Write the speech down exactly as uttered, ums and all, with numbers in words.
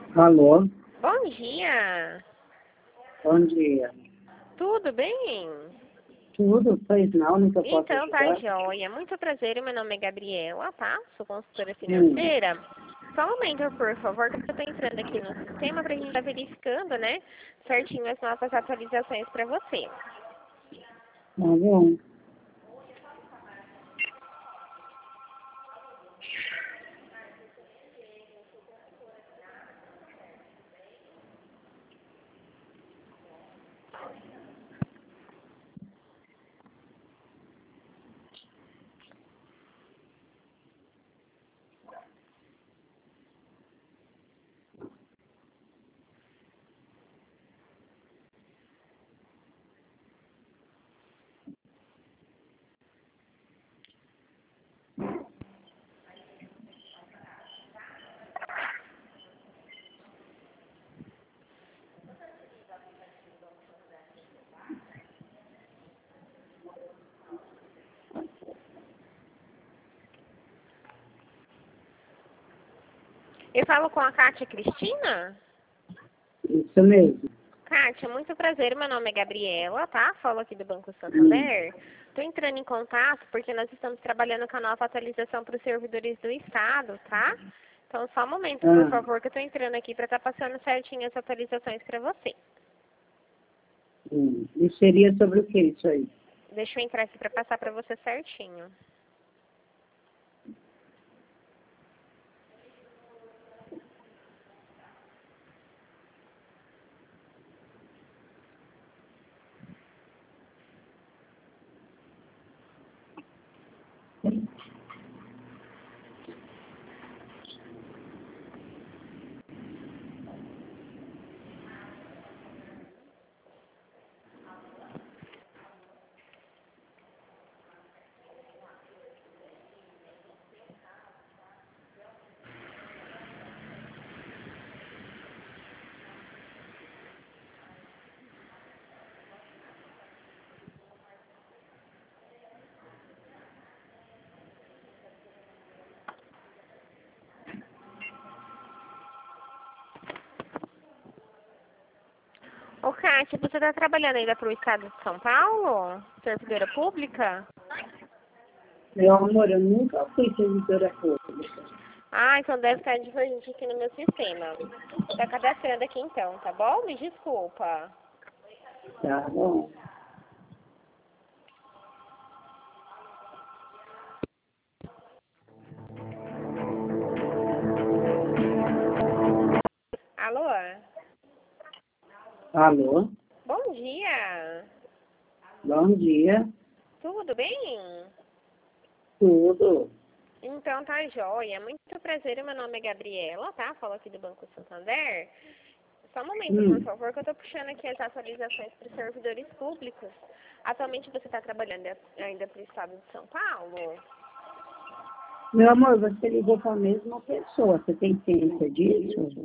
Alô, Bom dia! bom dia. Tudo bem? Tudo? Pois não, no que eu posso Então tá ajudar? joia. Muito prazer, meu nome é Gabriela, tá? Sou consultora Hum, financeira. Só um momento, por favor, que eu tô entrando aqui no sistema pra gente estar verificando, né? Certinho as nossas atualizações pra você. tá bom. Eu falo com a Kátia Cristina? Isso mesmo. Kátia, muito prazer, meu nome é Gabriela, tá? Falo aqui do Banco Hum, Santander. Estou entrando em contato porque nós estamos trabalhando com a nova atualização para os servidores do Estado, tá? Então, só um momento, por ah, favor, que eu estou entrando aqui para estar passando certinho as atualizações para você. hum. E seria sobre o que isso aí? Deixa eu entrar aqui para passar para você certinho. Ô, Kátia, você está trabalhando ainda para o Estado de São Paulo? Servidora pública? Meu amor, eu nunca fui servidora pública. Ah, então deve estar divergente aqui no meu sistema. Vou estar cadastrando aqui então, tá bom? Me desculpa. Tá bom. Alô? Alô, Bom dia! bom dia. Tudo bem? Tudo? Então tá joia. Muito prazer, meu nome é Gabriela, tá? Falo aqui do Banco Santander. Só um momento, por Hum. favor, que eu tô puxando aqui as atualizações para os servidores públicos. Atualmente você está trabalhando ainda para o Estado de São Paulo? Meu amor, você ligou para a mesma pessoa. Você tem ciência disso?